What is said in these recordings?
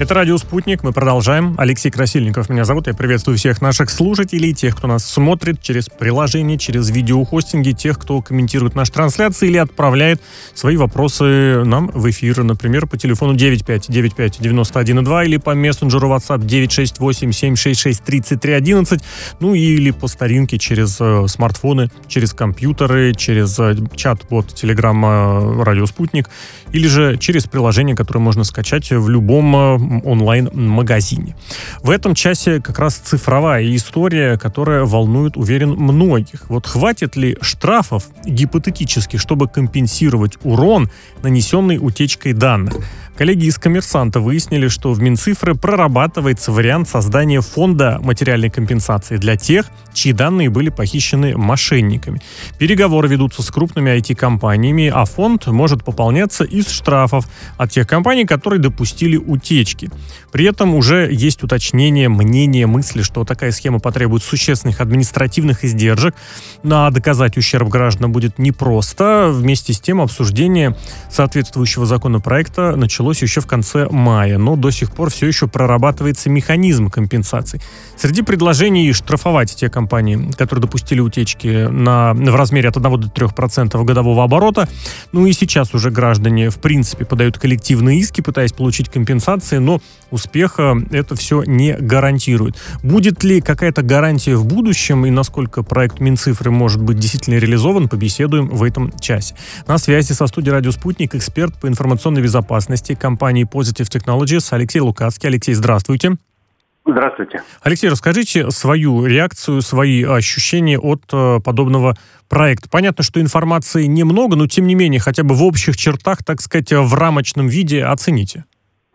Это «Радио Спутник». Мы продолжаем. Алексей Красильников меня зовут. Я приветствую всех наших слушателей, тех, кто нас смотрит через приложение, через видеохостинги, тех, кто комментирует наши трансляции или отправляет свои вопросы нам в эфир. Например, по телефону 9595-91,2 или по мессенджеру WhatsApp 968-766-3311. Ну или по старинке через смартфоны, через компьютеры, через чат-бот Телеграма «Радио Спутник» или же через приложение, которое можно скачать в любом онлайн-магазине. В этом часе как раз цифровая история, которая волнует, уверен, многих. Вот хватит ли штрафов гипотетически, чтобы компенсировать урон, нанесенный утечкой данных? Коллеги из «Коммерсанта» выяснили, что в Минцифры прорабатывается вариант создания фонда материальной компенсации для тех, чьи данные были похищены мошенниками. Переговоры ведутся с крупными IT-компаниями, а фонд может пополняться из штрафов от тех компаний, которые допустили утечки. При этом уже есть уточнение, мнение, мысли, что такая схема потребует существенных административных издержек, а доказать ущерб гражданам будет непросто. Вместе с тем обсуждение соответствующего законопроекта началось еще в конце мая, но до сих пор все еще прорабатывается механизм компенсации. Среди предложений штрафовать те компании, которые допустили утечки в размере от 1 до 3% годового оборота. Ну и сейчас уже граждане в принципе подают коллективные иски, пытаясь получить компенсации, но успеха это все не гарантирует. Будет ли какая-то гарантия в будущем и насколько проект Минцифры может быть действительно реализован, побеседуем в этом часе. На связи со студией «Радио Спутник» эксперт по информационной безопасности компании Positive Technologies Алексей Лукацкий. Алексей, здравствуйте. Здравствуйте. Алексей, расскажите свою реакцию, свои ощущения от подобного проекта. Понятно, что информации немного, но тем не менее, хотя бы в общих чертах, так сказать, в рамочном виде оцените.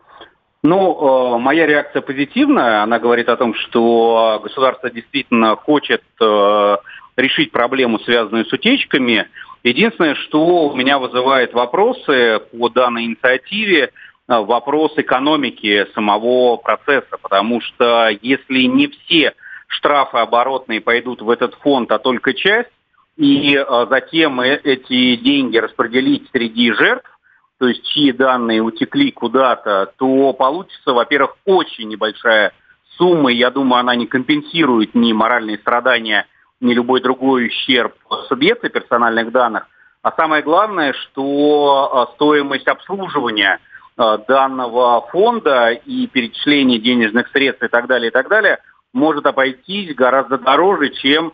Моя реакция позитивная. Она говорит о том, что государство действительно хочет решить проблему, связанную с утечками. Единственное, что у меня вызывает вопросы по данной инициативе, вопрос экономики самого процесса, потому что если не все штрафы оборотные пойдут в этот фонд, а только часть, и затем эти деньги распределить среди жертв, то есть чьи данные утекли куда-то, то получится, во-первых, очень небольшая сумма, и я думаю, она не компенсирует ни моральные страдания, ни любой другой ущерб субъекта персональных данных. А самое главное, что стоимость обслуживания данного фонда и перечисления денежных средств и так далее, может обойтись гораздо дороже, чем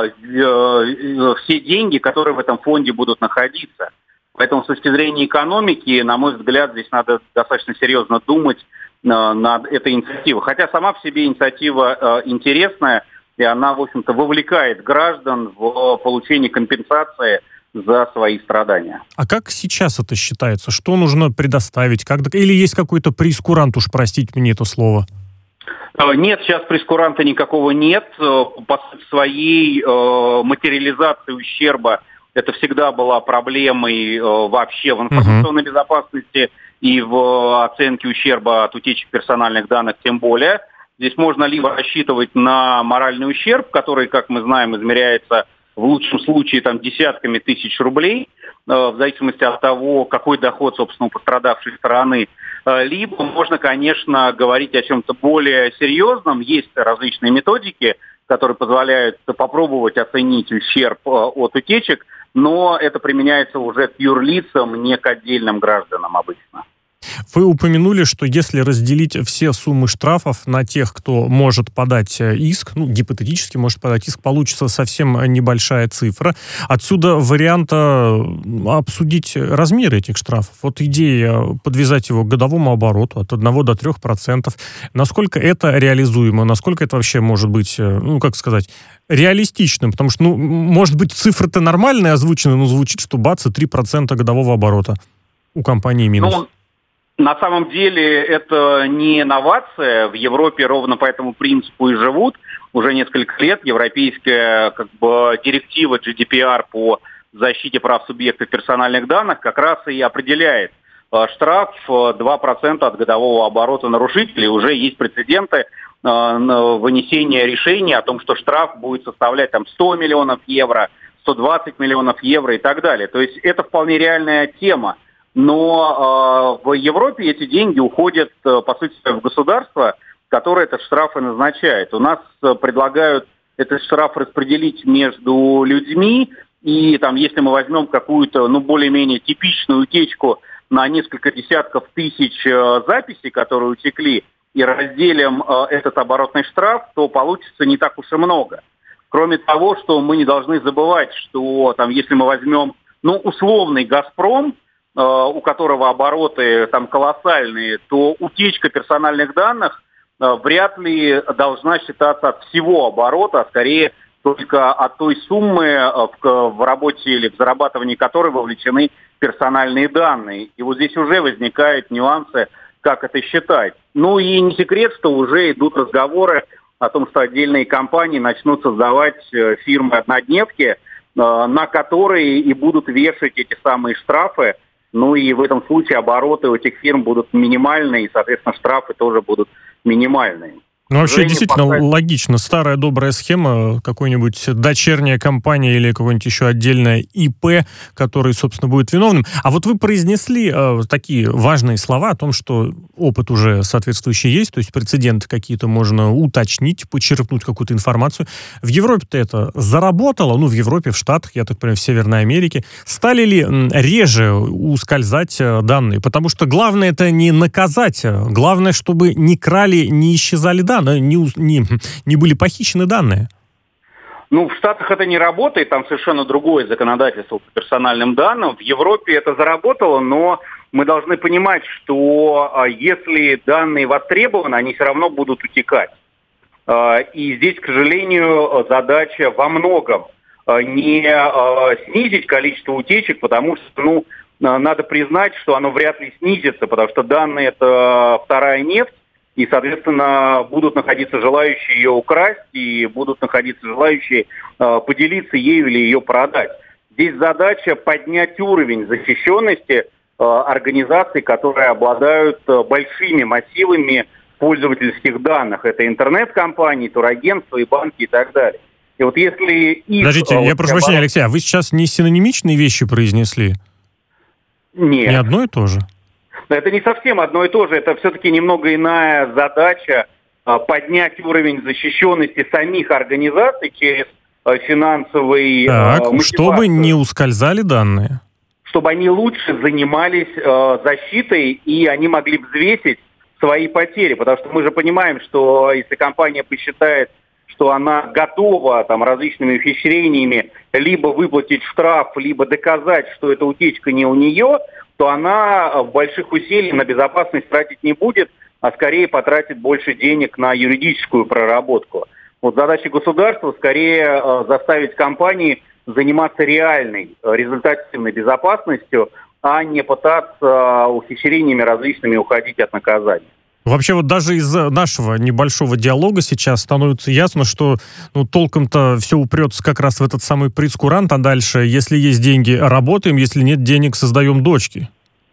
все деньги, которые в этом фонде будут находиться. Поэтому с точки зрения экономики, на мой взгляд, здесь надо достаточно серьезно думать над этой инициативой. Хотя сама по себе инициатива интересная, и она, в общем-то, вовлекает граждан в получение компенсации за свои страдания. А как сейчас это считается? Что нужно предоставить? Или есть какой-то прейскурант, уж простите мне это слово? Нет, сейчас прейскуранта никакого нет. По своей материализации ущерба это всегда была проблемой вообще в информационной безопасности и в оценке ущерба от утечек персональных данных тем более. Здесь можно либо рассчитывать на моральный ущерб, который, как мы знаем, измеряется в лучшем случае десятками тысяч рублей, в зависимости от того, какой доход, собственно, у пострадавшей стороны. Либо можно, конечно, говорить о чем-то более серьезном. Есть различные методики, которые позволяют попробовать оценить ущерб от утечек, но это применяется уже к юрлицам, не к отдельным гражданам обычно. Вы упомянули, что если разделить все суммы штрафов на тех, кто может подать иск, гипотетически может подать иск, получится совсем небольшая цифра. Отсюда вариант обсудить размер этих штрафов. Вот идея подвязать его к годовому обороту от 1 до 3%. Насколько это реализуемо? Насколько это вообще может быть, реалистичным? Потому что, может быть, цифры-то нормальные озвучены, но звучит, что бац, и 3% годового оборота у компании минус. На самом деле это не инновация. В Европе ровно по этому принципу и живут. Уже несколько лет европейская директива GDPR по защите прав субъектов персональных данных как раз и определяет штраф 2% от годового оборота нарушителей. Уже есть прецеденты вынесения решения о том, что штраф будет составлять 100 миллионов евро, 120 миллионов евро и так далее. То есть это вполне реальная тема. Но в Европе эти деньги уходят, по сути, в государство, которое этот штраф и назначает. У нас предлагают этот штраф распределить между людьми, и там, если мы возьмем какую-то, более-менее типичную утечку на несколько десятков тысяч записей, которые утекли, и разделим этот оборотный штраф, то получится не так уж и много. Кроме того, что мы не должны забывать, что там, если мы возьмем, условный «Газпром», у которого обороты там колоссальные, то утечка персональных данных вряд ли должна считаться от всего оборота, а скорее только от той суммы, в работе или в зарабатывании которой вовлечены персональные данные. И вот здесь уже возникают нюансы, как это считать. И не секрет, что уже идут разговоры о том, что отдельные компании начнут создавать фирмы-однодневки, на которые и будут вешать эти самые штрафы. И в этом случае обороты у этих фирм будут минимальные, и, соответственно, штрафы тоже будут минимальные. Вообще, действительно, логично. Старая добрая схема, какой-нибудь дочерняя компания или какое-нибудь еще отдельное ИП, который, собственно, будет виновным. А вот вы произнесли такие важные слова о том, что опыт уже соответствующий есть, то есть прецеденты какие-то можно уточнить, почерпнуть какую-то информацию. В Европе-то это заработало, в Европе, в Штатах, я так понимаю, в Северной Америке. Стали ли реже ускользать данные? Потому что главное это не наказать, главное, чтобы не крали, не исчезали данные, не были похищены данные. В Штатах это не работает, там совершенно другое законодательство по персональным данным. В Европе это заработало, но мы должны понимать, что если данные востребованы, они все равно будут утекать. И здесь, к сожалению, задача во многом не снизить количество утечек, потому что, надо признать, что оно вряд ли снизится, потому что данные – это вторая нефть, и, соответственно, будут находиться желающие ее украсть, и будут находиться желающие поделиться ею или ее продать. Здесь задача поднять уровень защищенности организаций, которые обладают большими массивами пользовательских данных. Это интернет-компании, турагентства и банки и так далее. И вот если их... Подождите, я прошу прощения, Алексей, а вы сейчас не синонимичные вещи произнесли? Нет. Не одно и то же? Это не совсем одно и то же. Это все-таки немного иная задача поднять уровень защищенности самих организаций через финансовый мотивацию. Чтобы не ускользали данные. Чтобы они лучше занимались защитой, и они могли взвесить свои потери. Потому что мы же понимаем, что если компания посчитает, что она готова различными ухищрениями либо выплатить штраф, либо доказать, что эта утечка не у нее, то она больших усилий на безопасность тратить не будет, а скорее потратит больше денег на юридическую проработку. Вот задача государства скорее заставить компании заниматься реальной результативной безопасностью, а не пытаться ухищрениями различными уходить от наказания. Вообще вот даже из нашего небольшого диалога сейчас становится ясно, что толком-то все упрется как раз в этот самый прейскурант, а дальше, если есть деньги, работаем, если нет денег, создаем дочки.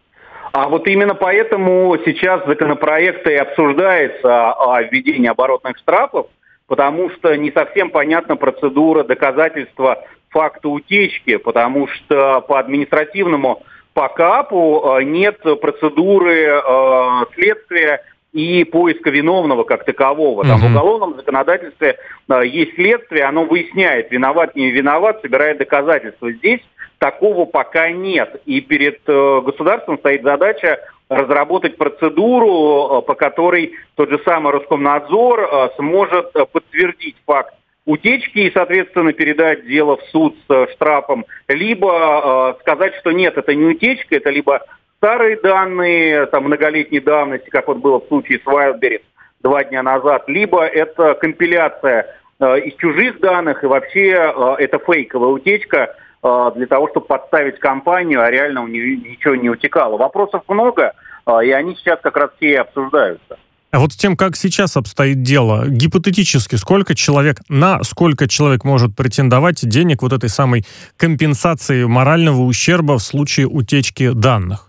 А вот именно поэтому сейчас законопроект и обсуждается о введении оборотных штрафов, потому что не совсем понятна процедура доказательства факта утечки, потому что по административному КАПу нет процедуры следствия и поиска виновного как такового. Там в уголовном законодательстве есть следствие, оно выясняет, виноват, не виноват, собирает доказательства. Здесь такого пока нет. И перед государством стоит задача разработать процедуру, по которой тот же самый Роскомнадзор сможет подтвердить факт утечки и, соответственно, передать дело в суд с штрафом, либо сказать, что нет, это не утечка, это либо старые данные, многолетней давности, как вот было в случае с Wildberries 2 дня назад, либо это компиляция из чужих данных, и вообще это фейковая утечка для того, чтобы подставить компанию, а реально у нее ничего не утекало. Вопросов много, и они сейчас как раз все и обсуждаются. А вот с тем, как сейчас обстоит дело, гипотетически, на сколько человек может претендовать денег вот этой самой компенсации морального ущерба в случае утечки данных?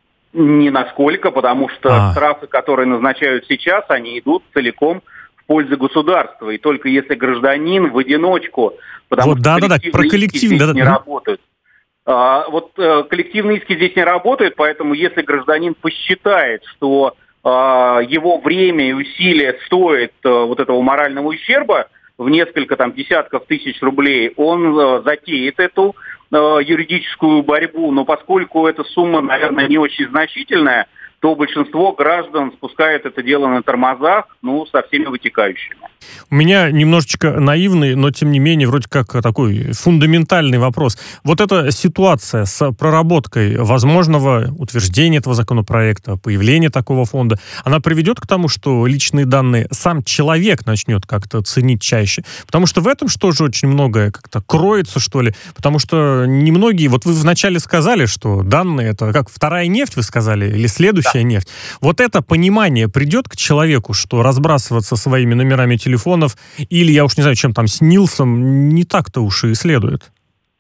Ни на сколько, потому что штрафы, которые назначают сейчас, они идут целиком в пользу государства. И только если гражданин в одиночку, потому что про коллективный, не работают, Коллективные иски здесь не работают, поэтому если гражданин посчитает, что его время и усилия стоят вот этого морального ущерба в несколько десятков тысяч рублей, он затеет эту юридическую борьбу, но поскольку эта сумма, наверное, не очень значительная, то большинство граждан спускает это дело на тормозах, со всеми вытекающими. У меня немножечко наивный, но тем не менее вроде как такой фундаментальный вопрос. Вот эта ситуация с проработкой возможного утверждения этого законопроекта, появления такого фонда, она приведет к тому, что личные данные сам человек начнет как-то ценить чаще? Потому что в этом что же очень многое как-то кроется, что ли? Потому что немногие... Вот вы вначале сказали, что данные — это как вторая нефть, вы сказали, или следующая нефть. Вот это понимание придет к человеку, что разбрасываться своими номерами телефонов или, я уж не знаю, чем там, снился, не так-то уж и следует?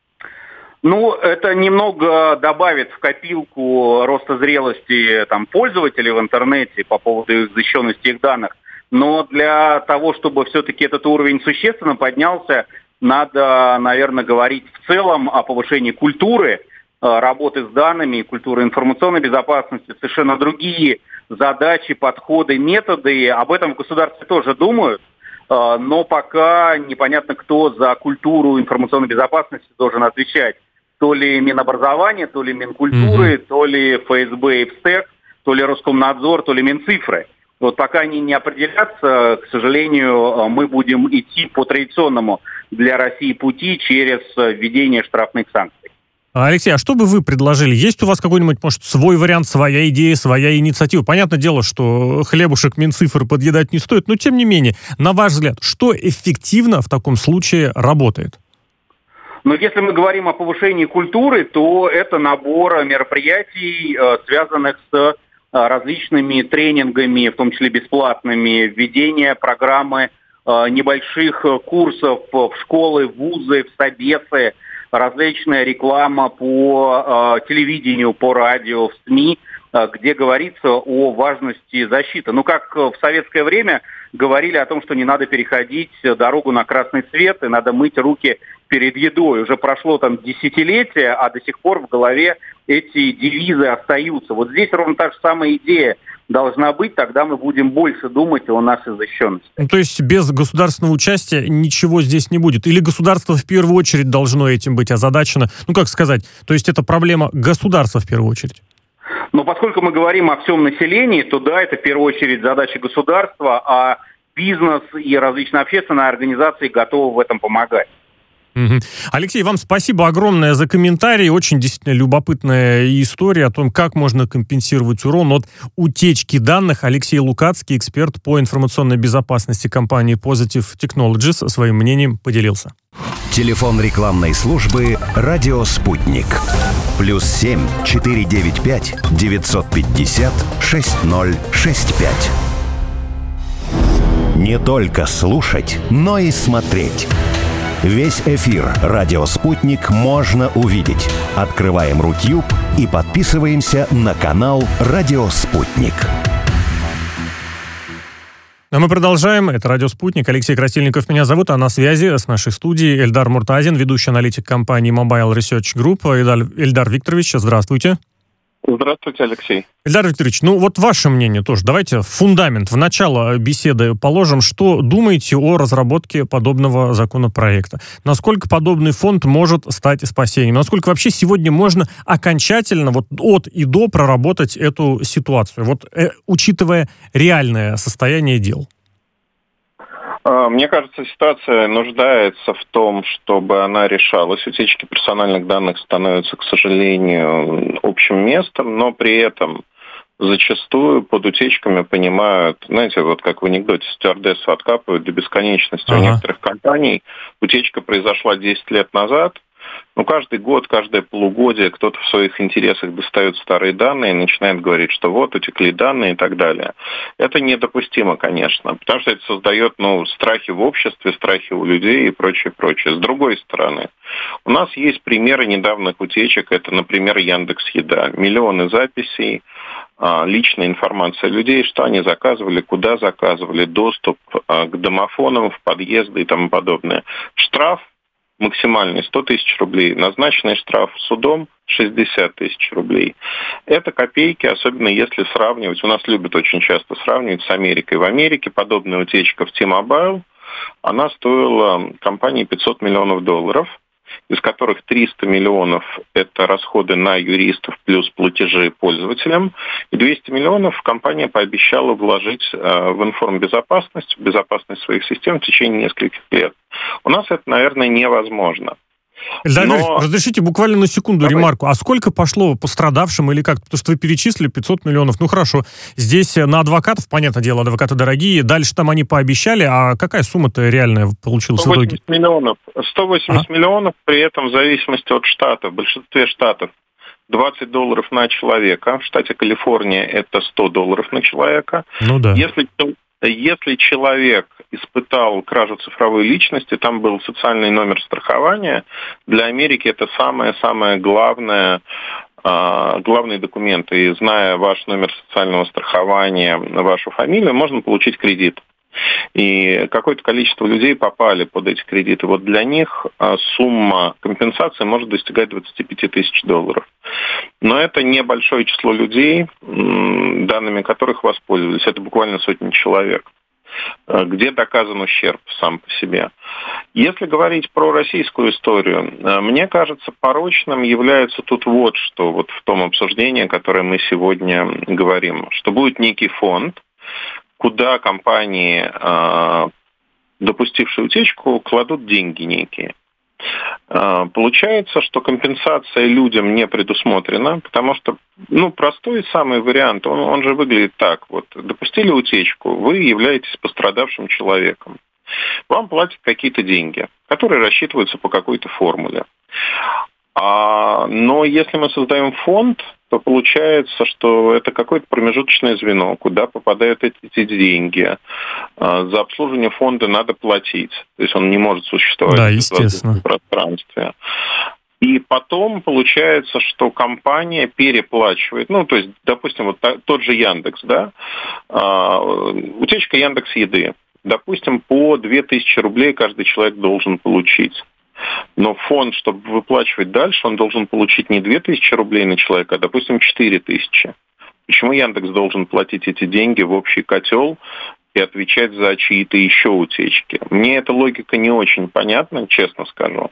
Это немного добавит в копилку роста зрелости пользователей в интернете по поводу защищенности их данных. Но для того, чтобы все-таки этот уровень существенно поднялся, надо, наверное, говорить в целом о повышении культуры работы с данными, культуры информационной безопасности, совершенно другие задачи, подходы, методы. Об этом в государстве тоже думают, но пока непонятно, кто за культуру информационной безопасности должен отвечать. То ли Минобразование, то ли Минкультуры, то ли ФСБ и ФСТЭК, то ли Роскомнадзор, то ли Минцифры. Пока они не определятся, к сожалению, мы будем идти по традиционному для России пути через введение штрафных санкций. Алексей, а что бы вы предложили? Есть у вас какой-нибудь, может, свой вариант, своя идея, своя инициатива? Понятное дело, что хлебушек Минцифры подъедать не стоит, но тем не менее, на ваш взгляд, что эффективно в таком случае работает? Если мы говорим о повышении культуры, то это набор мероприятий, связанных с различными тренингами, в том числе бесплатными, введение программы небольших курсов в школы, в вузы, в собесы, различная реклама по телевидению, по радио, в СМИ, где говорится о важности защиты. Как в советское время говорили о том, что не надо переходить дорогу на красный свет и надо мыть руки перед едой. Уже прошло десятилетия, а до сих пор в голове эти девизы остаются. Здесь ровно та же самая идея должна быть, тогда мы будем больше думать о нашей защищенности. То есть без государственного участия ничего здесь не будет? Или государство в первую очередь должно этим быть озадачено? Как сказать, то есть это проблема государства в первую очередь? Поскольку мы говорим о всем населении, то да, это в первую очередь задача государства, а бизнес и различные общественные организации готовы в этом помогать. Алексей, вам спасибо огромное за комментарий. Очень действительно любопытная история о том, как можно компенсировать урон от утечки данных. Алексей Лукацкий, эксперт по информационной безопасности компании Positive Technologies, своим мнением поделился. Телефон рекламной службы «Радио Спутник». +7 495 950 6065. Не только слушать, но и смотреть. Весь эфир «Радио Спутник» можно увидеть. Открываем Рутюб и подписываемся на канал «Радио Спутник». А мы продолжаем. Это «Радио Спутник». Алексей Красильников меня зовут, а на связи с нашей студией Эльдар Муртазин, ведущий аналитик компании Mobile Research Group. Эльдар Викторович, здравствуйте. Здравствуйте, Алексей. Эльдар Викторович, ваше мнение тоже. Давайте фундамент в начало беседы положим. Что думаете о разработке подобного законопроекта? Насколько подобный фонд может стать спасением? Насколько вообще сегодня можно окончательно от и до проработать эту ситуацию, учитывая реальное состояние дел? Мне кажется, ситуация нуждается в том, чтобы она решалась. Утечки персональных данных становятся, к сожалению, общим местом, но при этом зачастую под утечками понимают, как в анекдоте, стюардессу откапывают до бесконечности. У некоторых компаний утечка произошла 10 лет назад. Каждый год, каждое полугодие кто-то в своих интересах достает старые данные и начинает говорить, что утекли данные и так далее. Это недопустимо, конечно, потому что это создает, страхи в обществе, страхи у людей и прочее, прочее. С другой стороны, у нас есть примеры недавних утечек. Это, например, Яндекс.Еда. Миллионы записей, личная информация людей, что они заказывали, куда заказывали, доступ к домофонам, в подъезды и тому подобное. Штраф максимальный 100 тысяч рублей, назначенный штраф судом 60 тысяч рублей. Это копейки, особенно если сравнивать, у нас любят очень часто сравнивать с Америкой. В Америке подобная утечка в T-Mobile, она стоила компании $500 миллионов, из которых 300 миллионов – это расходы на юристов плюс платежи пользователям, и 200 миллионов компания пообещала вложить в информбезопасность, в безопасность своих систем в течение нескольких лет. У нас это, наверное, невозможно. Эльдар Юрьевич, разрешите буквально на секунду ремарку. А сколько пошло пострадавшим или как? Потому что вы перечислили 500 миллионов. Ну хорошо, здесь на адвокатов, понятное дело, адвокаты дорогие. Дальше там они пообещали. А какая сумма-то реальная получилась в итоге? 180 миллионов, при этом в зависимости от штата. В большинстве штатов $20 на человека. В штате Калифорния это $100 на человека. Ну да. Если человек испытал кражу цифровой личности, там был социальный номер страхования. Для Америки это самое главное, главные документы. И зная ваш номер социального страхования, вашу фамилию, можно получить кредит. И какое-то количество людей попали под эти кредиты. Вот для них сумма компенсации может достигать $25 тысяч. Но это небольшое число людей, данными которых воспользовались. Это буквально сотни человек, где доказан ущерб сам по себе. Если говорить про российскую историю, мне кажется, порочным является тут вот что, вот в том обсуждении, которое мы сегодня говорим, что будет некий фонд, куда компании, допустившие утечку, кладут деньги некие. Получается, что компенсация людям не предусмотрена, потому что, простой самый вариант, он же выглядит так. Вот, допустили утечку, вы являетесь пострадавшим человеком. Вам платят какие-то деньги, которые рассчитываются по какой-то формуле. Но если мы создаем фонд, то получается, что это какое-то промежуточное звено, куда попадают эти деньги. За обслуживание фонда надо платить. То есть он не может существовать в воздушном пространстве. И потом получается, что компания переплачивает. То есть, допустим, вот тот же Яндекс, да? Утечка Яндекс.Еды. Допустим, по 2000 рублей каждый человек должен получить. Но фонд, чтобы выплачивать дальше, он должен получить не 2000 рублей на человека, а, допустим, 4000. Почему Яндекс должен платить эти деньги в общий котел и отвечать за чьи-то еще утечки? Мне эта логика не очень понятна, честно скажу.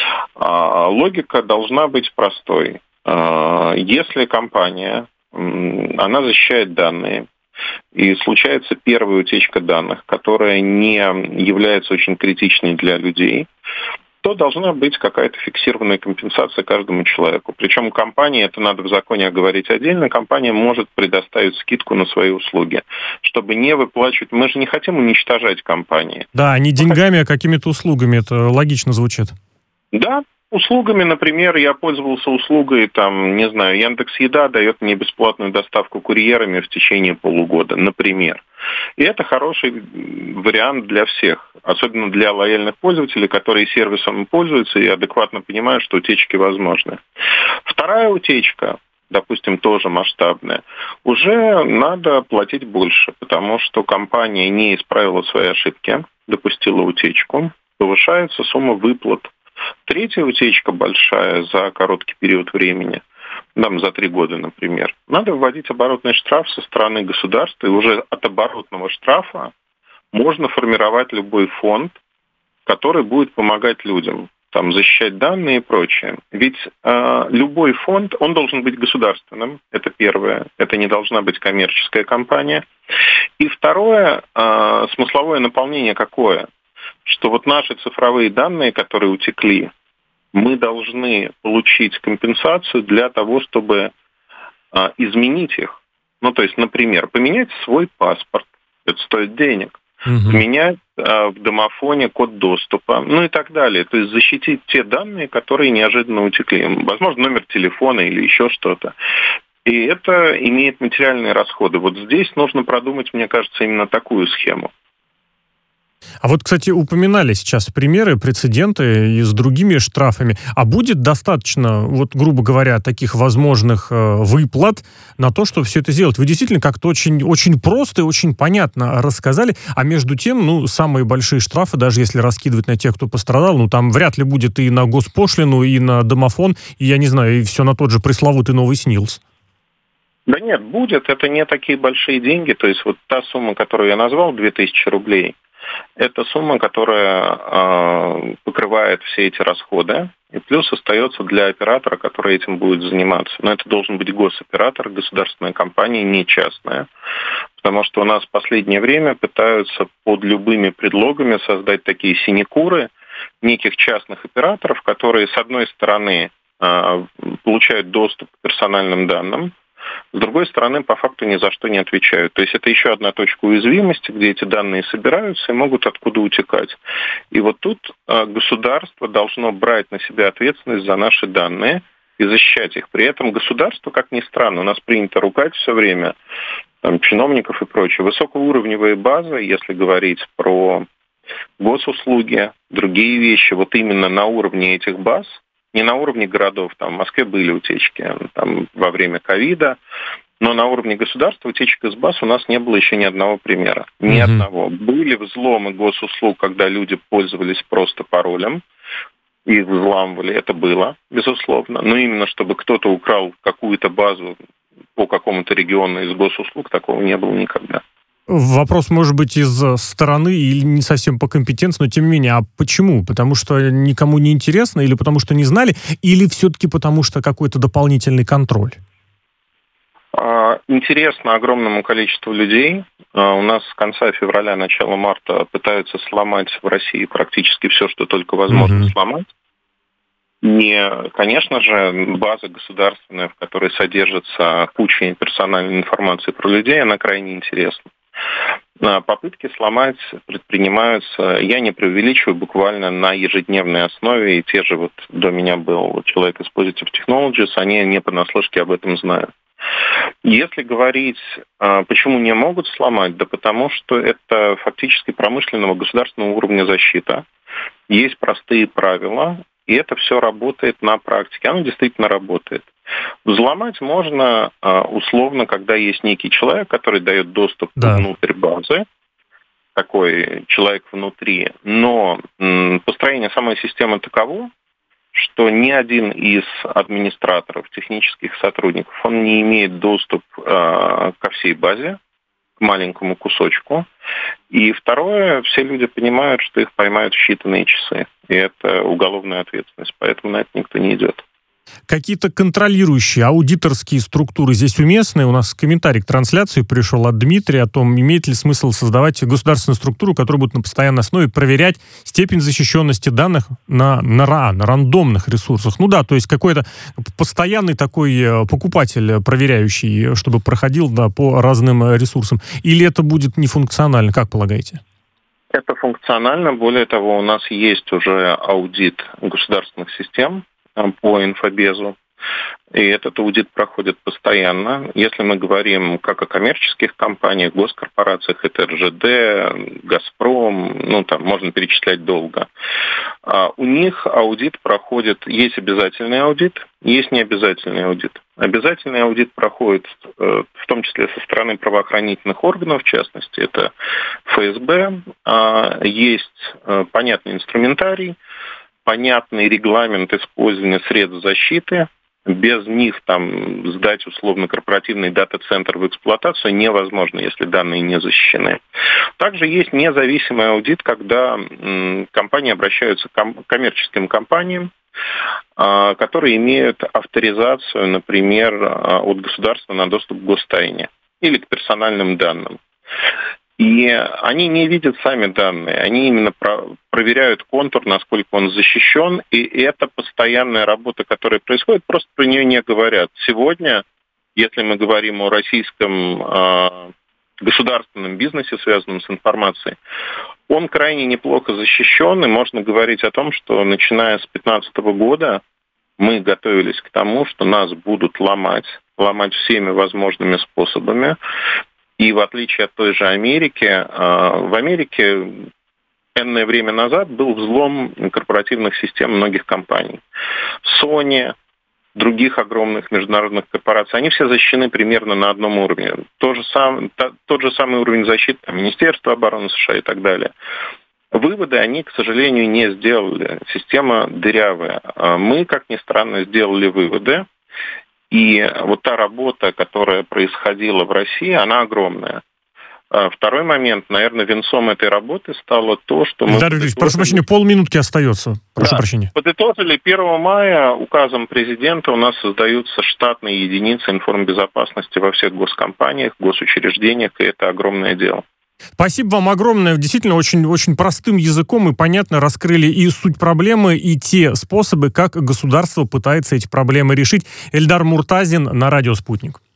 Логика должна быть простой. Если компания, она защищает данные, и случается первая утечка данных, которая не является очень критичной для людей, то должна быть какая-то фиксированная компенсация каждому человеку. Причем компания, это надо в законе оговорить отдельно, компания может предоставить скидку на свои услуги, чтобы не выплачивать. Мы же не хотим уничтожать компании. Да, не деньгами, а какими-то услугами. Это логично звучит. Да, услугами, например, я пользовался услугой, Яндекс.Еда дает мне бесплатную доставку курьерами в течение полугода, например. И это хороший вариант для всех, особенно для лояльных пользователей, которые сервисом пользуются и адекватно понимают, что утечки возможны. Вторая утечка, допустим, тоже масштабная, уже надо платить больше, потому что компания не исправила свои ошибки, допустила утечку, повышается сумма выплат. Третья утечка большая за короткий период времени, за 3 года, например, надо вводить оборотный штраф со стороны государства, и уже от оборотного штрафа можно формировать любой фонд, который будет помогать людям, защищать данные и прочее. Ведь любой фонд, он должен быть государственным, это первое, это не должна быть коммерческая компания. И второе, смысловое наполнение какое? Что вот наши цифровые данные, которые утекли, мы должны получить компенсацию для того, чтобы изменить их. То есть, например, поменять свой паспорт, это стоит денег, поменять в домофоне код доступа, и так далее. То есть защитить те данные, которые неожиданно утекли. Возможно, номер телефона или еще что-то. И это имеет материальные расходы. Вот здесь нужно продумать, мне кажется, именно такую схему. А вот, кстати, упоминали сейчас примеры, прецеденты и с другими штрафами. А будет достаточно, вот, грубо говоря, таких возможных выплат на то, чтобы все это сделать? Вы действительно как-то очень, очень просто и очень понятно рассказали. А между тем, самые большие штрафы, даже если раскидывать на тех, кто пострадал, там вряд ли будет и на госпошлину, и на домофон, и, я не знаю, и все на тот же пресловутый новый СНИЛС. Да нет, будет. Это не такие большие деньги. То есть вот та сумма, которую я назвал, 2000 рублей, это сумма, которая покрывает все эти расходы, и плюс остается для оператора, который этим будет заниматься. Но это должен быть госоператор, государственная компания, не частная. Потому что у нас в последнее время пытаются под любыми предлогами создать такие синекуры неких частных операторов, которые, с одной стороны, получают доступ к персональным данным, с другой стороны, по факту ни за что не отвечают. То есть это еще одна точка уязвимости, где эти данные собираются и могут откуда утекать. И вот тут государство должно брать на себя ответственность за наши данные и защищать их. При этом государство, как ни странно, у нас принято ругать все время чиновников и прочее. Высокоуровневые базы, если говорить про госуслуги, другие вещи, вот именно на уровне этих баз, не на уровне городов, в Москве были утечки во время ковида, но на уровне государства утечек из баз у нас не было еще ни одного примера. Ни одного. Были взломы госуслуг, когда люди пользовались просто паролем, их взламывали, это было, безусловно. Но именно чтобы кто-то украл какую-то базу по какому-то региону из госуслуг, такого не было никогда. Вопрос, может быть, из стороны или не совсем по компетенции, но тем не менее. А почему? Потому что никому не интересно, или потому что не знали, или все-таки потому что какой-то дополнительный контроль? Интересно огромному количеству людей. У нас с конца февраля, начала марта пытаются сломать в России практически все, что только возможно сломать. И, конечно же, база государственная, в которой содержится куча персональной информации про людей, она крайне интересна. Попытки сломать предпринимаются, я не преувеличиваю, буквально на ежедневной основе. И те же до меня был человек из Positive Technologies, они не понаслышке об этом знают. Если говорить, почему не могут сломать, да потому что это фактически промышленного государственного уровня защита. Есть простые правила, и это все работает на практике. Оно действительно работает. Взломать можно условно, когда есть некий человек, который дает доступ внутрь базы, такой человек внутри, но построение самой системы таково, что ни один из администраторов, технических сотрудников, он не имеет доступ ко всей базе, к маленькому кусочку. И второе, все люди понимают, что их поймают в считанные часы. И это уголовная ответственность, поэтому на это никто не идет. Какие-то контролирующие аудиторские структуры здесь уместны? У нас комментарий к трансляции пришел от Дмитрия о том, имеет ли смысл создавать государственную структуру, которая будет на постоянной основе проверять степень защищенности данных на рандомных ресурсах. То есть какой-то постоянный такой покупатель, проверяющий, чтобы проходил по разным ресурсам. Или это будет нефункционально, как полагаете? Это функционально. Более того, у нас есть уже аудит государственных систем по инфобезу. И этот аудит проходит постоянно. Если мы говорим как о коммерческих компаниях, госкорпорациях, это РЖД, Газпром, можно перечислять долго. У них аудит проходит, есть обязательный аудит, есть необязательный аудит. Обязательный аудит проходит в том числе со стороны правоохранительных органов, в частности, это ФСБ. Есть понятный инструментарий, понятный регламент использования средств защиты. Без них сдать условно корпоративный дата-центр в эксплуатацию невозможно, если данные не защищены. Также есть независимый аудит, когда компании обращаются к коммерческим компаниям, которые имеют авторизацию, например, от государства на доступ к гостайне или к персональным данным. И они не видят сами данные, они именно проверяют контур, насколько он защищен, и это постоянная работа, которая происходит, просто про нее не говорят. Сегодня, если мы говорим о российском государственном бизнесе, связанном с информацией, он крайне неплохо защищен, и можно говорить о том, что начиная с 2015 года мы готовились к тому, что нас будут ломать всеми возможными способами. И в отличие от той же Америки, в Америке энное время назад был взлом корпоративных систем многих компаний. Sony, других огромных международных корпораций, они все защищены примерно на одном уровне. Тот же самый уровень защиты Министерства обороны США и так далее. Выводы они, к сожалению, не сделали. Система дырявая. Мы, как ни странно, сделали выводы. И вот та работа, которая происходила в России, она огромная. Второй момент, наверное, венцом этой работы стало то, что мы... Эльдар Юрьевич, прошу прощения, полминутки остается. Прошу прощения. Подытожили, 1 мая указом президента у нас создаются штатные единицы информбезопасности во всех госкомпаниях, госучреждениях, и это огромное дело. Спасибо вам огромное. Действительно, очень, очень простым языком и понятно раскрыли и суть проблемы, и те способы, как государство пытается эти проблемы решить. Эльдар Муртазин на радио «Спутник».